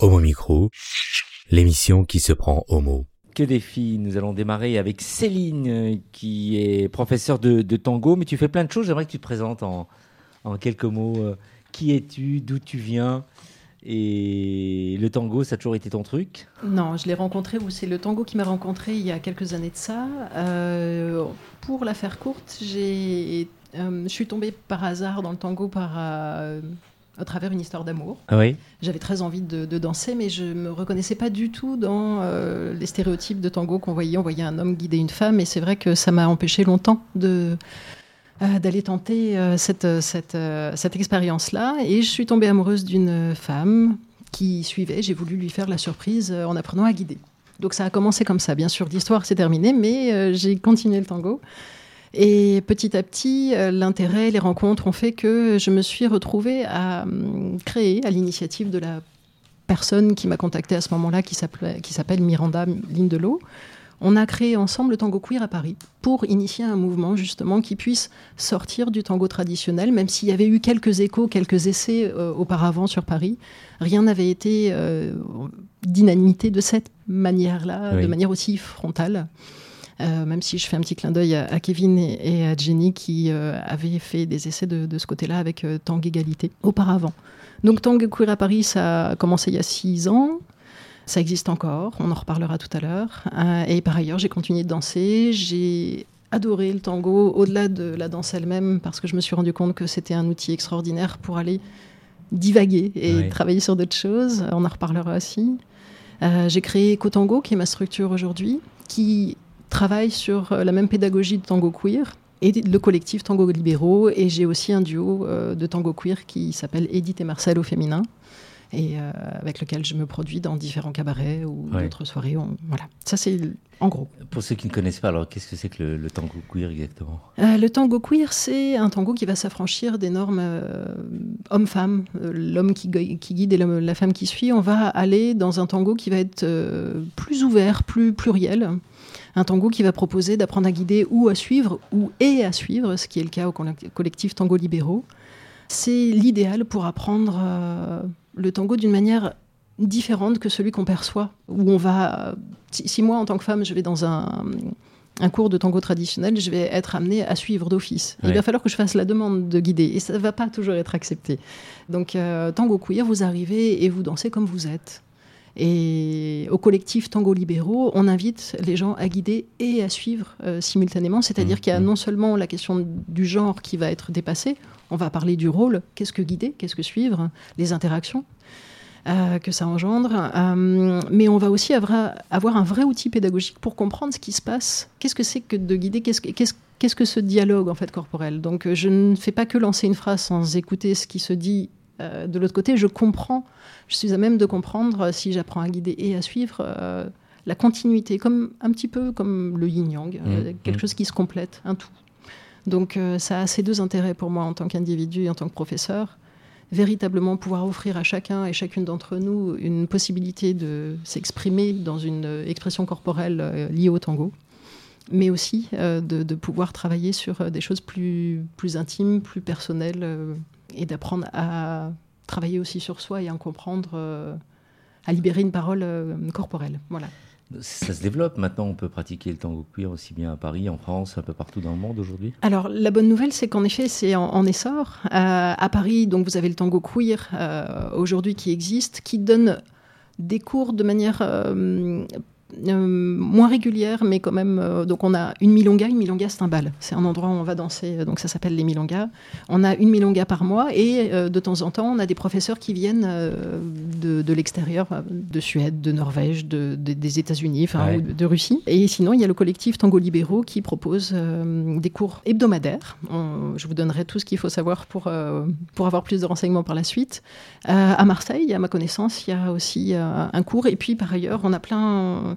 Homo Micro, l'émission qui se prend au mot. Que des filles, nous allons démarrer avec Céline qui est professeure de tango, mais tu fais plein de choses, j'aimerais que tu te présentes en quelques mots. Qui es-tu, d'où tu viens? Et le tango, ça a toujours été ton truc? Non, je l'ai rencontré, ou c'est le tango qui m'a rencontré il y a quelques années de ça. Pour la faire courte, je suis tombée par hasard dans le tango à travers une histoire d'amour. Ah oui. J'avais très envie de danser, mais je ne me reconnaissais pas du tout dans les stéréotypes de tango qu'on voyait. On voyait un homme guider une femme, et c'est vrai que ça m'a empêché longtemps d'aller tenter cette expérience-là. Et je suis tombée amoureuse d'une femme qui suivait. J'ai voulu lui faire la surprise en apprenant à guider. Donc ça a commencé comme ça. Bien sûr, l'histoire s'est terminée, mais j'ai continué le tango. Et petit à petit, l'intérêt, les rencontres ont fait que je me suis retrouvée à créer, à l'initiative de la personne qui m'a contactée à ce moment-là, qui s'appelle Miranda Lindelot. On a créé ensemble le tango queer à Paris pour initier un mouvement justement qui puisse sortir du tango traditionnel, même s'il y avait eu quelques échos, quelques essais auparavant sur Paris. Rien n'avait été dynamité de cette manière-là, oui. De manière aussi frontale. Même si je fais un petit clin d'œil à Kevin et à Jenny qui avaient fait des essais de ce côté-là avec Tango Égalité auparavant. Donc Tango Queer à Paris, ça a commencé il y a 6 ans. Ça existe encore, on en reparlera tout à l'heure. Et par ailleurs, j'ai continué de danser. J'ai adoré le tango au-delà de la danse elle-même parce que je me suis rendu compte que c'était un outil extraordinaire pour aller divaguer et travailler sur d'autres choses. On en reparlera aussi. J'ai créé Ecotango, qui est ma structure aujourd'hui, qui travaille sur la même pédagogie de tango queer et le collectif Tango Libéraux. Et j'ai aussi un duo de tango queer qui s'appelle Edith et Marcel au féminin, et avec lequel je me produis dans différents cabarets ou d'autres soirées. Voilà, ça c'est en gros. Pour ceux qui ne connaissent pas, alors qu'est-ce que c'est que le tango queer exactement? Le tango queer, c'est un tango qui va s'affranchir des normes homme-femme, l'homme qui guide et la femme qui suit. On va aller dans un tango qui va être plus ouvert, plus pluriel. Un tango qui va proposer d'apprendre à guider ou à suivre, à suivre, ce qui est le cas au collectif Tango Libéraux. C'est l'idéal pour apprendre le tango d'une manière différente que celui qu'on perçoit. Où on va, si moi, en tant que femme, je vais dans un cours de tango traditionnel, je vais être amenée à suivre d'office. Il va falloir que je fasse la demande de guider, et ça ne va pas toujours être accepté. Donc, tango queer, vous arrivez et vous dansez comme vous êtes. Et au collectif Tango Libéraux, on invite les gens à guider et à suivre simultanément. C'est-à-dire qu'il y a non seulement la question du genre qui va être dépassée, on va parler du rôle, qu'est-ce que guider, qu'est-ce que suivre, les interactions que ça engendre, mais on va aussi avoir un vrai outil pédagogique pour comprendre ce qui se passe. Qu'est-ce que c'est que de guider, qu'est-ce que ce dialogue en fait corporel. Donc je ne fais pas que lancer une phrase sans écouter ce qui se dit de l'autre côté. Je suis à même de comprendre, si j'apprends à guider et à suivre, la continuité, un petit peu comme le yin-yang, quelque chose qui se complète, un tout. Donc ça a ces deux intérêts pour moi en tant qu'individu et en tant que professeur. Véritablement pouvoir offrir à chacun et chacune d'entre nous une possibilité de s'exprimer dans une expression corporelle liée au tango, mais aussi de pouvoir travailler sur des choses plus intimes, plus personnelles, et d'apprendre à travailler aussi sur soi et à en comprendre, à libérer une parole corporelle. Voilà. Ça se développe maintenant, on peut pratiquer le tango queer aussi bien à Paris, en France, un peu partout dans le monde aujourd'hui? Alors la bonne nouvelle, c'est qu'en effet c'est en essor. À Paris, donc, vous avez le tango queer aujourd'hui qui existe, qui donne des cours de manière moins régulière, mais quand même. Donc on a une milonga c'est un bal. C'est un endroit où on va danser, donc ça s'appelle les milongas. On a une milonga par mois et de temps en temps, on a des professeurs qui viennent de l'extérieur, de Suède, de Norvège, des États-Unis, ou de Russie. Et sinon, il y a le collectif Tango Libéraux qui propose des cours hebdomadaires. Je vous donnerai tout ce qu'il faut savoir pour avoir plus de renseignements par la suite. À Marseille, à ma connaissance, il y a aussi un cours. Et puis, par ailleurs, on a plein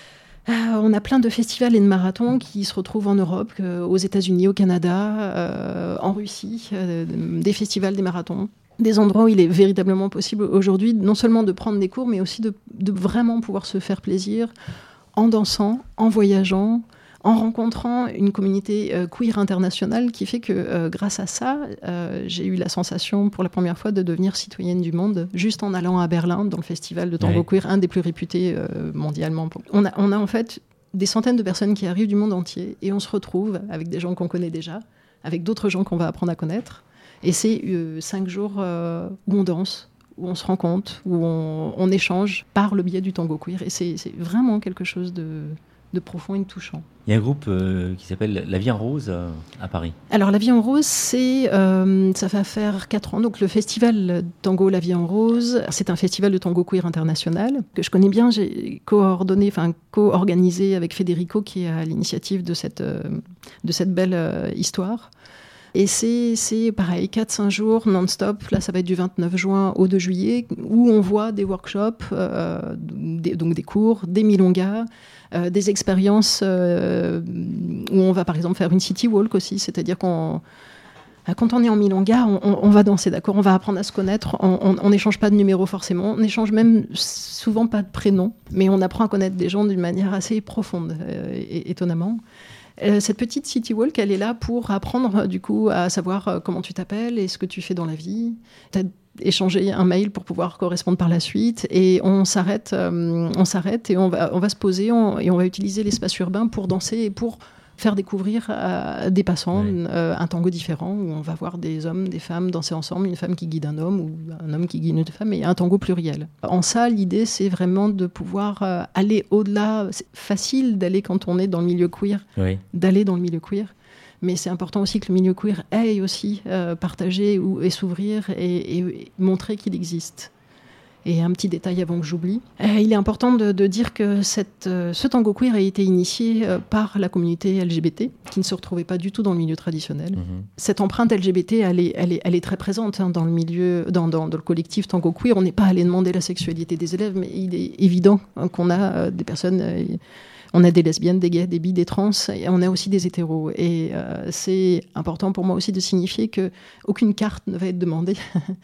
de festivals et de marathons qui se retrouvent en Europe, aux États-Unis, au Canada, en Russie, des festivals, des marathons. Des endroits où il est véritablement possible aujourd'hui non seulement de prendre des cours, mais aussi de vraiment pouvoir se faire plaisir en dansant, en voyageant, en rencontrant une communauté queer internationale qui fait que grâce à ça, j'ai eu la sensation pour la première fois de devenir citoyenne du monde, juste en allant à Berlin, dans le festival de tango queer, un des plus réputés mondialement. On a en fait des centaines de personnes qui arrivent du monde entier et on se retrouve avec des gens qu'on connaît déjà, avec d'autres gens qu'on va apprendre à connaître. Et c'est 5 jours où on danse, où on se rend compte, où on échange par le biais du tango queer. Et c'est vraiment quelque chose de profond et de touchant. Il y a un groupe qui s'appelle La Vie en Rose à Paris. Alors La Vie en Rose, ça va faire 4 ans. Donc le festival Tango La Vie en Rose, c'est un festival de tango queer international que je connais bien. J'ai co-organisé avec Federico qui est à l'initiative de cette belle histoire. Et c'est pareil, 4-5 jours non-stop. Là, ça va être du 29 juin au 2 juillet, où on voit des workshops, donc des cours, des milongas, des expériences où on va par exemple faire une city walk aussi, c'est-à-dire quand on est en milonga, on va danser, d'accord, on va apprendre à se connaître, on n'échange pas de numéro forcément, on n'échange même souvent pas de prénom, mais on apprend à connaître des gens d'une manière assez profonde, étonnamment. Cette petite city walk, elle est là pour apprendre du coup à savoir comment tu t'appelles et ce que tu fais dans la vie. Peut-être échanger un mail pour pouvoir correspondre par la suite. Et on s'arrête et on va se poser et on va utiliser l'espace urbain pour danser et pour faire découvrir à des passants un tango différent où on va voir des hommes, des femmes danser ensemble, une femme qui guide un homme ou un homme qui guide une femme, et un tango pluriel. En ça, l'idée, c'est vraiment de pouvoir aller au-delà. C'est facile d'aller quand on est dans le milieu queer, d'aller dans le milieu queer. Mais c'est important aussi que le milieu queer aille aussi partager et s'ouvrir et montrer qu'il existe. Et un petit détail avant que j'oublie, il est important de dire que ce tango queer a été initié par la communauté LGBT, qui ne se retrouvait pas du tout dans le milieu traditionnel. Cette empreinte LGBT, elle est très présente dans le milieu, dans le collectif tango queer. On n'est pas allé demander la sexualité des élèves, mais il est évident qu'on a des personnes... On a des lesbiennes, des gays, des bi, des trans, et on a aussi des hétéros. Et c'est important pour moi aussi de signifier qu'aucune carte ne va être demandée,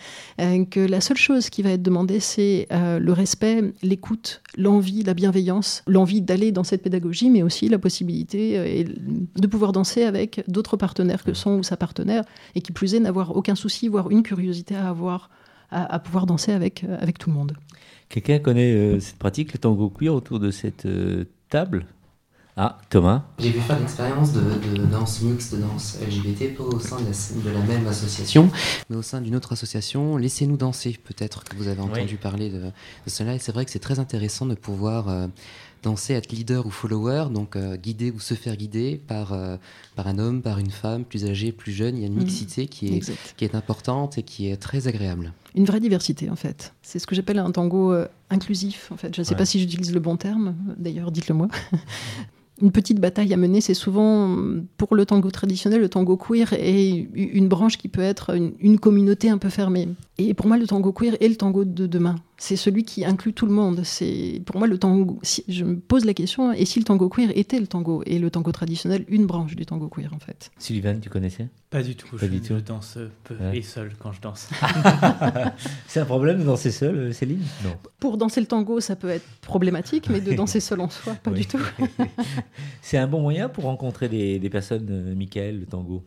que la seule chose qui va être demandée, c'est le respect, l'écoute, l'envie, la bienveillance, l'envie d'aller dans cette pédagogie, mais aussi la possibilité de pouvoir danser avec d'autres partenaires que son ou sa partenaire, et qui plus est, n'avoir aucun souci, voire une curiosité à avoir, à pouvoir danser avec tout le monde. Quelqu'un connaît cette pratique, le tango queer, autour de cette table? Ah, Thomas. J'ai pu faire l'expérience de danse mixte, de danse LGBT, pas au sein de la même association, mais au sein d'une autre association, Laissez-nous danser, peut-être que vous avez entendu parler de cela, et c'est vrai que c'est très intéressant de pouvoir danser, être leader ou follower, donc guider ou se faire guider par un homme, par une femme, plus âgée, plus jeune. Il y a une mixité qui est importante et qui est très agréable. Une vraie diversité, en fait. C'est ce que j'appelle un tango inclusif, en fait. Je ne sais pas si j'utilise le bon terme, d'ailleurs, dites-le moi. Une petite bataille à mener, c'est souvent, pour le tango traditionnel, le tango queer est une branche qui peut être une communauté un peu fermée. Et pour moi, le tango queer est le tango de demain. C'est celui qui inclut tout le monde. C'est, pour moi, le tango, si je me pose la question, et si le tango queer était le tango, et le tango traditionnel, une branche du tango queer, en fait. Sullivan, tu connaissais? Pas du tout. Je danse peu et seul quand je danse. C'est un problème de danser seul, Céline? Non. Pour danser le tango, ça peut être problématique, mais de danser seul en soi, pas du tout. C'est un bon moyen pour rencontrer des personnes, Michael, le tango?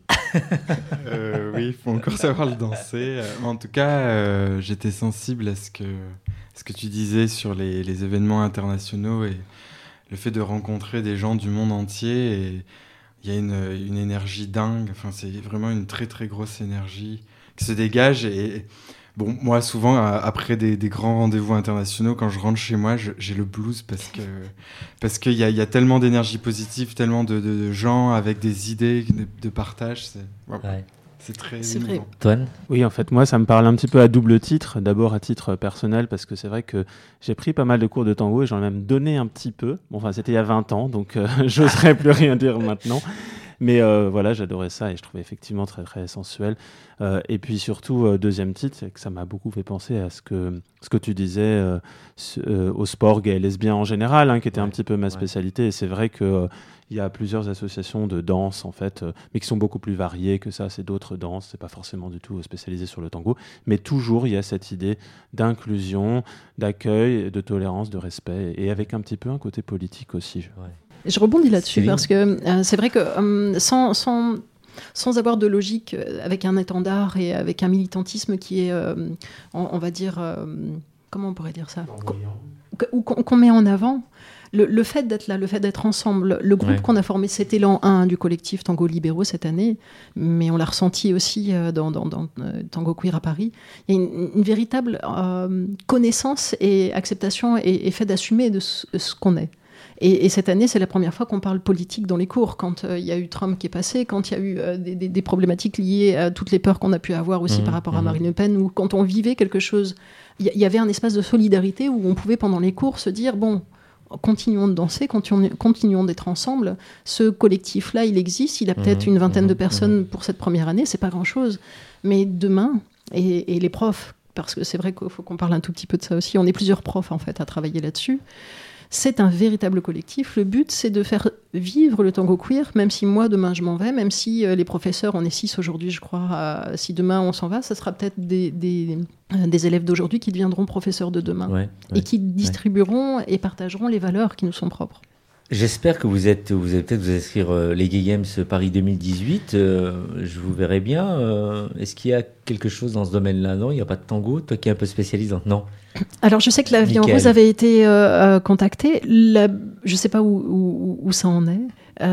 Oui, il faut encore savoir le danser. En tout cas, j'étais sensible à ce que tu disais sur les événements internationaux et le fait de rencontrer des gens du monde entier. Et il y a une énergie dingue. Enfin, c'est vraiment une très très grosse énergie qui se dégage. Et bon, moi, souvent, après des grands rendez-vous internationaux, quand je rentre chez moi, j'ai le blues parce qu'il y a tellement d'énergie positive, tellement de gens avec des idées de partage. C'est très émouvant. Antoine? Oui, en fait, moi, ça me parle un petit peu à double titre. D'abord à titre personnel, parce que c'est vrai que j'ai pris pas mal de cours de tango et j'en ai même donné un petit peu. Bon, enfin, c'était il y a 20 ans, donc j'oserais plus rien dire maintenant. Mais voilà, j'adorais ça et je trouvais effectivement très, très sensuel. Et puis surtout, deuxième titre, c'est que ça m'a beaucoup fait penser à ce que tu disais au sport gay et lesbien en général, qui était un petit peu ma spécialité. Et c'est vrai qu'il y a plusieurs associations de danse, en fait, mais qui sont beaucoup plus variées que ça. C'est d'autres danses, c'est pas forcément du tout spécialisé sur le tango. Mais toujours, il y a cette idée d'inclusion, d'accueil, de tolérance, de respect, et avec un petit peu un côté politique aussi. Je rebondis là-dessus Céline. parce que c'est vrai que sans avoir de logique, avec un étendard et avec un militantisme qui est, on va dire, comment on pourrait dire ça, qu'on met en avant. Le fait d'être là, le fait d'être ensemble, le groupe qu'on a formé, c'était l'an 1 du collectif Tango Libéraux cette année, mais on l'a ressenti aussi dans Tango Queer à Paris. Il y a une véritable connaissance et acceptation et fait d'assumer de ce qu'on est. Et cette année, c'est la première fois qu'on parle politique dans les cours, quand il y a eu Trump qui est passé, quand il y a eu des problématiques liées à toutes les peurs qu'on a pu avoir aussi par rapport à Marine Le Pen, ou quand on vivait quelque chose, il y avait un espace de solidarité où on pouvait pendant les cours se dire, bon, continuons de danser, continuons d'être ensemble. Ce collectif-là, il existe, il a peut-être une vingtaine de personnes pour cette première année, c'est pas grand-chose. Mais demain, et les profs, parce que c'est vrai qu'il faut qu'on parle un tout petit peu de ça aussi, on est plusieurs profs en fait à travailler là-dessus. C'est un véritable collectif. Le but, c'est de faire vivre le tango queer, même si moi, demain, je m'en vais, même si les professeurs, on est 6 aujourd'hui, je crois, si demain, on s'en va, ça sera peut-être des élèves d'aujourd'hui qui deviendront professeurs de demain et qui distribueront et partageront les valeurs qui nous sont propres. J'espère que vous allez peut-être vous inscrire les Gay Games Paris 2018. Je vous verrai bien. Est-ce qu'il y a quelque chose dans ce domaine-là? Non, il n'y a pas de tango. Toi qui es un peu spécialiste, non. Alors, je sais que la Vie en Rose avait été contactée. Je ne sais pas où ça en est.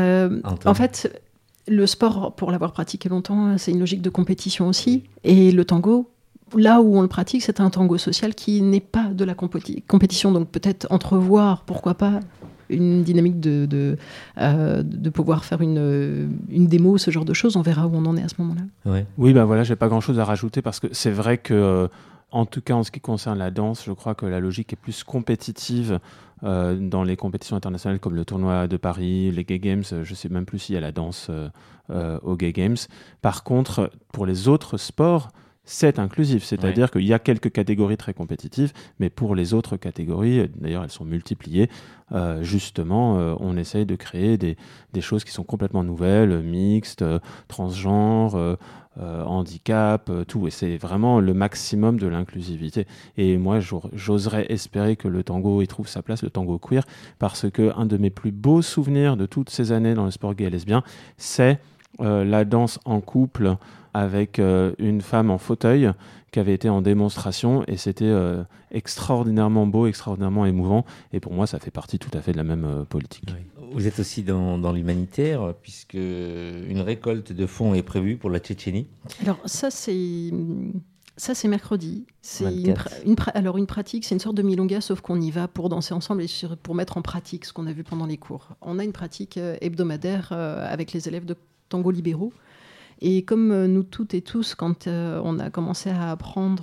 En fait, le sport, pour l'avoir pratiqué longtemps, c'est une logique de compétition aussi. Et le tango, là où on le pratique, c'est un tango social qui n'est pas de la compétition. Donc, peut-être entrevoir, pourquoi pas, une dynamique de pouvoir faire une démo, ce genre de choses. On verra où on en est à ce moment-là. Ouais. Oui, ben voilà, j'ai pas grand-chose à rajouter parce que c'est vrai que, en tout cas en ce qui concerne la danse, je crois que la logique est plus compétitive dans les compétitions internationales comme le tournoi de Paris, les Gay Games. Je sais même plus s'il y a la danse aux Gay Games. Par contre, pour les autres sports, c'est inclusif, c'est-à-dire qu'il y a quelques catégories très compétitives, mais pour les autres catégories, d'ailleurs elles sont multipliées, justement on essaye de créer des choses qui sont complètement nouvelles, mixtes, transgenres, handicap, tout, et c'est vraiment le maximum de l'inclusivité. Et moi j'oserais espérer que le tango y trouve sa place, le tango queer, parce que un de mes plus beaux souvenirs de toutes ces années dans le sport gay et lesbien, c'est la danse en couple avec une femme en fauteuil qui avait été en démonstration, et c'était extraordinairement beau, extraordinairement émouvant, et pour moi ça fait partie tout à fait de la même politique. Oui. Vous êtes aussi dans l'humanitaire, puisque une récolte de fonds est prévue pour la Tchétchénie. Alors ça c'est mercredi. C'est une pratique, c'est une sorte de milonga, sauf qu'on y va pour danser ensemble et pour mettre en pratique ce qu'on a vu pendant les cours. On a une pratique hebdomadaire avec les élèves de Tango Libéraux. Et comme nous toutes et tous, quand on a commencé à apprendre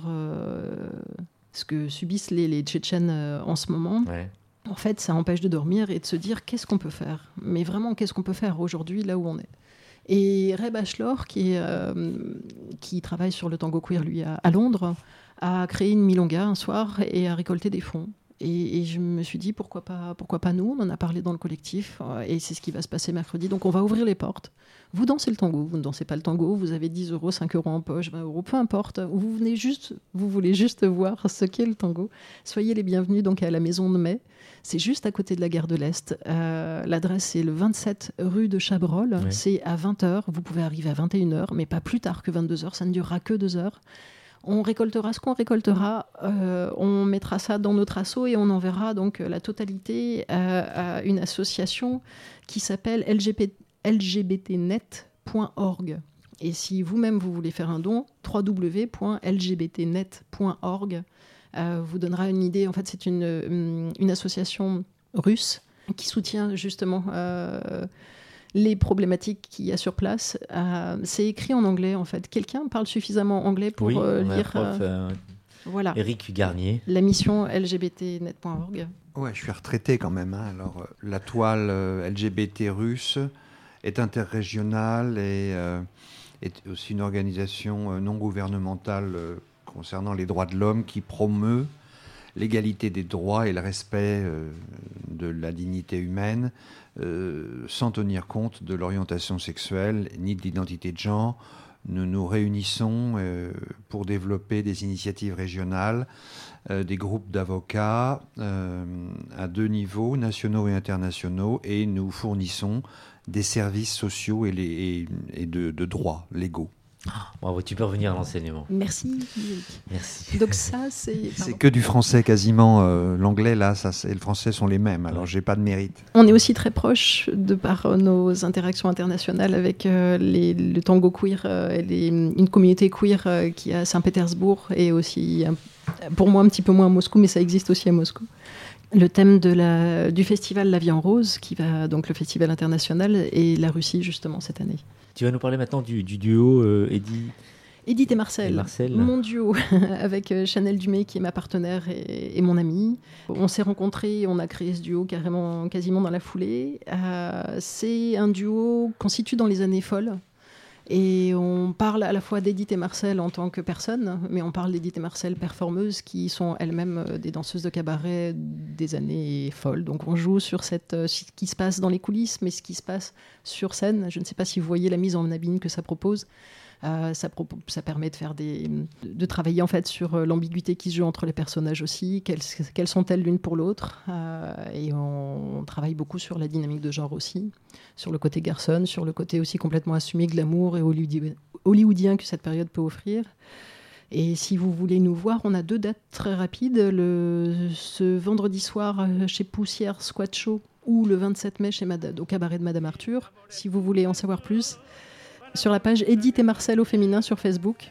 ce que subissent les Tchétchènes en ce moment, en fait, ça empêche de dormir et de se dire qu'est-ce qu'on peut faire. Mais vraiment, qu'est-ce qu'on peut faire aujourd'hui, là où on est. Et Ray Bachelor, qui travaille sur le tango queer, lui, à Londres, a créé une milonga un soir et a récolté des fonds. Et je me suis dit, pourquoi pas nous? On en a parlé dans le collectif, et c'est ce qui va se passer mercredi. Donc on va ouvrir les portes. Vous dansez le tango, vous ne dansez pas le tango, vous avez 10 €, 5 € en poche, 20 €, peu importe. Vous voulez juste voir ce qu'est le tango. Soyez les bienvenus donc à la Maison de Mai. C'est juste à côté de la gare de l'Est. L'adresse, c'est le 27 rue de Chabrol. Ouais. C'est à 20h. Vous pouvez arriver à 21h, mais pas plus tard que 22h. Ça ne durera que 2 heures. On récoltera ce qu'on récoltera, on mettra ça dans notre asso et on enverra donc la totalité à une association qui s'appelle lgbtnet.org. Et si vous-même vous voulez faire un don, www.lgbtnet.org vous donnera une idée. En fait, c'est une association russe qui soutient justement les problématiques qu'il y a sur place. C'est écrit en anglais, en fait. Quelqu'un parle suffisamment anglais pour lire voilà. Éric Garnier. La mission lgbtnet.org. Ouais, je suis retraité quand même. Alors, la toile LGBT russe est interrégionale et est aussi une organisation non gouvernementale concernant les droits de l'homme qui promeut l'égalité des droits et le respect de la dignité humaine sans tenir compte de l'orientation sexuelle ni de l'identité de genre nous nous réunissons pour développer des initiatives régionales, des groupes d'avocats à 2 niveaux, nationaux et internationaux, et nous fournissons des services sociaux et de droits légaux. Bravo, tu peux revenir à l'enseignement. Merci. Merci. Donc ça, c'est... C'est que du français quasiment. L'anglais, là, et le français sont les mêmes. Alors, j'ai pas de mérite. On est aussi très proche, de par nos interactions internationales avec le tango queer, une communauté queer qui est à Saint-Pétersbourg et aussi, pour moi, un petit peu moins à Moscou, mais ça existe aussi à Moscou. Le thème du festival La Vie en Rose, qui va donc le festival international, et la Russie, justement, cette année. Tu vas nous parler maintenant du duo Edith et Marcel, mon duo, avec Chanel Dumay, qui est ma partenaire et mon amie. On s'est rencontrés, on a créé ce duo quasiment dans la foulée. C'est un duo qu'on situe dans les années folles. Et on parle à la fois d'Edith et Marcel en tant que personne, mais on parle d'Edith et Marcel performeuses qui sont elles-mêmes des danseuses de cabaret des années folles. Donc on joue sur ce qui se passe dans les coulisses, mais ce qui se passe sur scène. Je ne sais pas si vous voyez la mise en abîme que ça propose. Ça permet de travailler en fait sur l'ambiguïté qui se joue entre les personnages aussi, quelles sont-elles l'une pour l'autre, et on travaille beaucoup sur la dynamique de genre aussi, sur le côté garçon, sur le côté aussi complètement assumé, glamour et hollywoodien que cette période peut offrir. Et si vous voulez nous voir, on a 2 dates très rapides, ce vendredi soir chez Poussière Squat Show ou le 27 mai au cabaret de Madame Arthur, si vous voulez en savoir plus. Sur la page Edith et Marcel au féminin sur Facebook.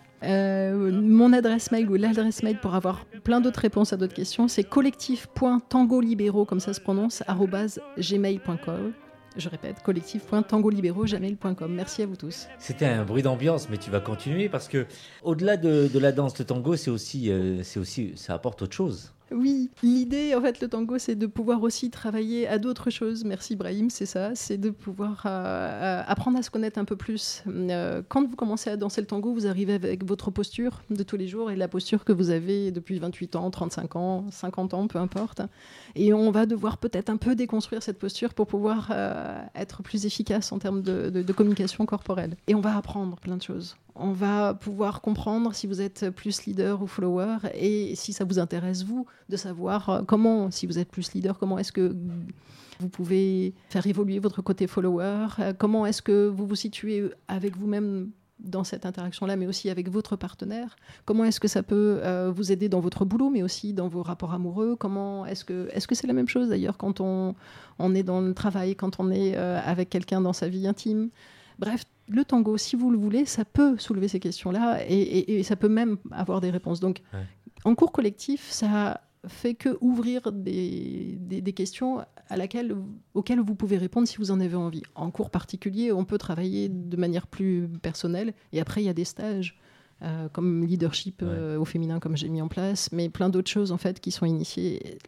Mon adresse mail ou l'adresse mail pour avoir plein d'autres réponses à d'autres questions, c'est collectif.tangolibéraux, comme ça se prononce, @gmail.com. Je répète, collectif.tangolibéraux@gmail.com. Merci à vous tous. C'était un bruit d'ambiance, mais tu vas continuer parce que au-delà de la danse, le tango, c'est aussi, ça apporte autre chose. Oui, l'idée, en fait, le tango, c'est de pouvoir aussi travailler à d'autres choses. Merci Brahim, c'est ça, c'est de pouvoir apprendre à se connaître un peu plus. Quand vous commencez à danser le tango, vous arrivez avec votre posture de tous les jours et la posture que vous avez depuis 28 ans, 35 ans, 50 ans, peu importe. Et on va devoir peut-être un peu déconstruire cette posture pour pouvoir être plus efficace en termes de communication corporelle. Et on va apprendre plein de choses. On va pouvoir comprendre si vous êtes plus leader ou follower, et si ça vous intéresse, vous, de savoir comment, si vous êtes plus leader, comment est-ce que vous pouvez faire évoluer votre côté follower, comment est-ce que vous vous situez avec vous-même dans cette interaction-là, mais aussi avec votre partenaire, comment est-ce que ça peut vous aider dans votre boulot, mais aussi dans vos rapports amoureux, comment est-ce que c'est la même chose d'ailleurs quand on est dans le travail, quand on est avec quelqu'un dans sa vie intime. Bref, le tango, si vous le voulez, ça peut soulever ces questions-là et ça peut même avoir des réponses. Donc, en cours collectif, ça fait que ouvrir des questions auxquelles vous pouvez répondre si vous en avez envie. En cours particulier, on peut travailler de manière plus personnelle. Et après, il y a des stages comme leadership au féminin, comme j'ai mis en place, mais plein d'autres choses en fait qui sont initiées.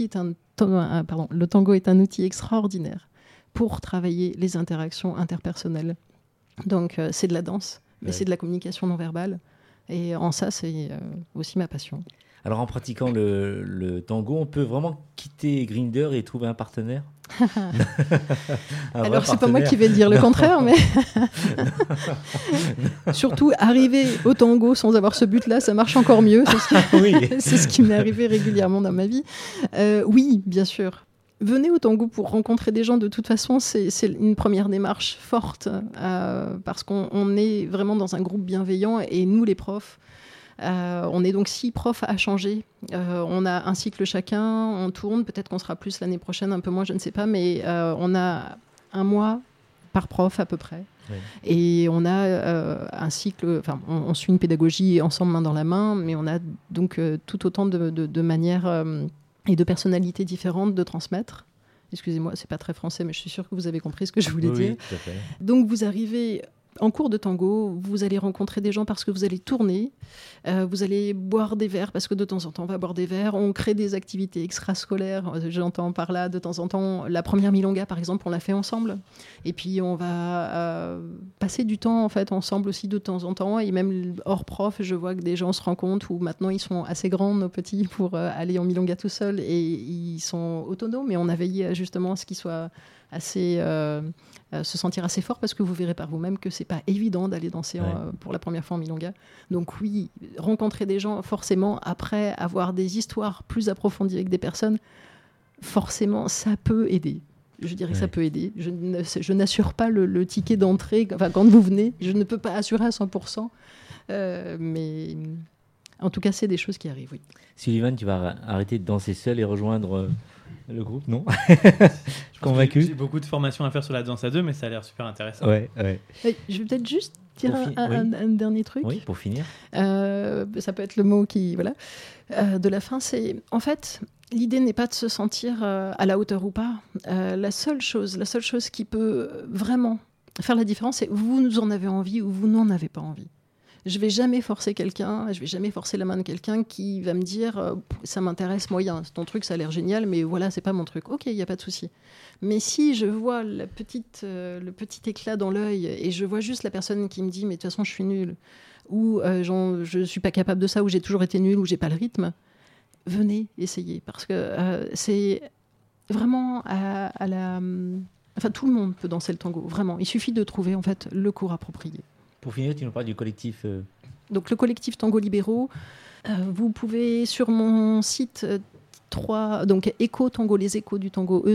Le tango est un outil extraordinaire pour travailler les interactions interpersonnelles. Donc, c'est de la danse, mais c'est de la communication non verbale. Et en ça, c'est aussi ma passion. Alors, en pratiquant le tango, on peut vraiment quitter Grindr et trouver un partenaire? Alors, c'est pas moi qui vais dire le contraire, mais surtout, arriver au tango sans avoir ce but-là, ça marche encore mieux. C'est ce qui m'est arrivé régulièrement dans ma vie. Oui, bien sûr. Venez au tango pour rencontrer des gens. De toute façon, c'est une première démarche forte parce qu'on est vraiment dans un groupe bienveillant et nous, les profs, on est donc 6 profs à changer. On a un cycle chacun, on tourne. Peut-être qu'on sera plus l'année prochaine, un peu moins, je ne sais pas. Mais on a un mois par prof à peu près. Oui. Et on a un cycle, on suit une pédagogie ensemble, main dans la main, mais on a donc tout autant de manières... et de personnalités différentes de transmettre. Excusez-moi, c'est pas très français, mais je suis sûre que vous avez compris ce que je voulais dire. Oui, tout à fait. Donc vous arrivez en cours de tango, vous allez rencontrer des gens parce que vous allez tourner, vous allez boire des verres parce que de temps en temps on va boire des verres, on crée des activités extrascolaires, j'entends par là de temps en temps, la première milonga par exemple on l'a fait ensemble, et puis on va passer du temps en fait ensemble aussi de temps en temps, et même hors prof je vois que des gens se rencontrent où maintenant ils sont assez grands nos petits pour aller en milonga tout seuls et ils sont autonomes, mais on a veillé justement à ce qu'ils soient assez se sentir assez fort, parce que vous verrez par vous-même que c'est pas évident d'aller danser pour la première fois en milonga. Donc oui, rencontrer des gens, forcément, après avoir des histoires plus approfondies avec des personnes, forcément, ça peut aider. Je dirais que ça peut aider. Je n'assure pas le ticket d'entrée. Enfin, quand vous venez, je ne peux pas assurer à 100%. Mais en tout cas, c'est des choses qui arrivent, oui. Sullivan, tu vas arrêter de danser seul et rejoindre le groupe, non? Convaincu. J'ai beaucoup de formations à faire sur la danse à deux, mais ça a l'air super intéressant. Ouais. Je vais peut-être juste dire un dernier truc. Oui, pour finir. Ça peut être le mot qui, de la fin. C'est en fait, l'idée n'est pas de se sentir à la hauteur ou pas. La seule chose qui peut vraiment faire la différence, c'est vous en avez envie ou vous n'en avez pas envie. Je vais jamais forcer quelqu'un, je vais jamais forcer la main de quelqu'un qui va me dire ça m'intéresse moyen, ton truc ça a l'air génial, mais voilà, c'est pas mon truc. Ok, il y a pas de souci. Mais si je vois le petit éclat dans l'œil et je vois juste la personne qui me dit mais de toute façon je suis nulle, ou je suis pas capable de ça, ou j'ai toujours été nulle, ou j'ai pas le rythme, venez essayer, parce que c'est vraiment enfin tout le monde peut danser le tango, vraiment. Il suffit de trouver en fait le cours approprié. Pour finir, tu nous parles du collectif. Donc le collectif Tango Libéraux, vous pouvez sur mon site donc Écho Tango, les échos du tango,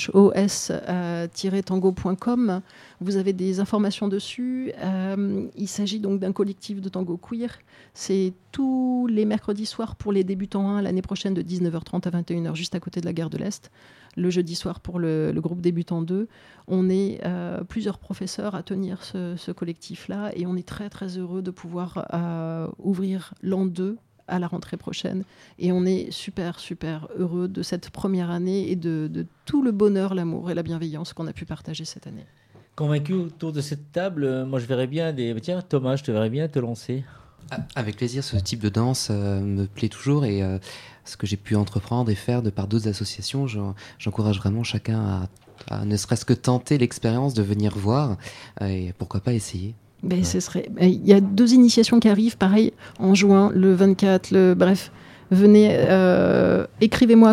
ECHOS-tango.com. Vous avez des informations dessus. Il s'agit donc d'un collectif de tango queer. C'est tous les mercredis soirs pour les débutants 1, l'année prochaine de 19h30 à 21h, juste à côté de la gare de l'Est. Le jeudi soir pour le groupe débutant 2. On est plusieurs professeurs à tenir ce collectif-là, et on est très très heureux de pouvoir ouvrir l'an 2 à la rentrée prochaine. Et on est super super heureux de cette première année et de tout le bonheur, l'amour et la bienveillance qu'on a pu partager cette année. Convaincu autour de cette table, moi je verrais bien Tiens Thomas, je te verrais bien te lancer. Avec plaisir, ce type de danse me plaît toujours, et ce que j'ai pu entreprendre et faire par d'autres associations, j'encourage vraiment chacun à ne serait-ce que tenter l'expérience de venir voir, et pourquoi pas essayer. Il y a 2 initiations qui arrivent, pareil, en juin, le 24, bref. Venez, écrivez-moi à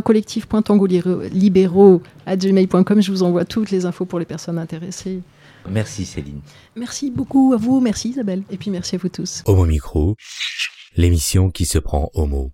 collectif.tangolibéraux@gmail.com, je vous envoie toutes les infos pour les personnes intéressées. Merci Céline. Merci beaucoup à vous, merci Isabelle, et puis merci à vous tous. Homo Micro, l'émission qui se prend au mot.